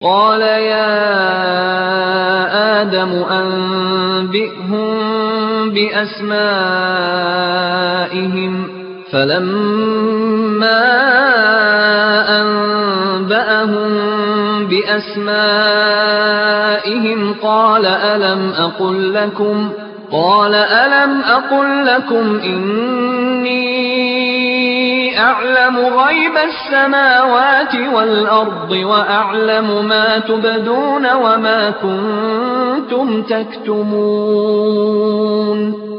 قَالَ يَا آدَمُ أَنبِئْهُم بِأَسْمَائِهِمْ ۖ فَلَمَّا أَنبَأَهُم بِأَسْمَائِهِمْ قَالَ أَلَمْ أَقُل لَّكُمْ إِنِّي أَعْلَمُ غَيْبَ السَّمَاوَاتِ وَالْأَرْضِ وَأَعْلَمُ مَا تُبْدُونَ وَمَا كُنتُمْ تَكْتُمُونَ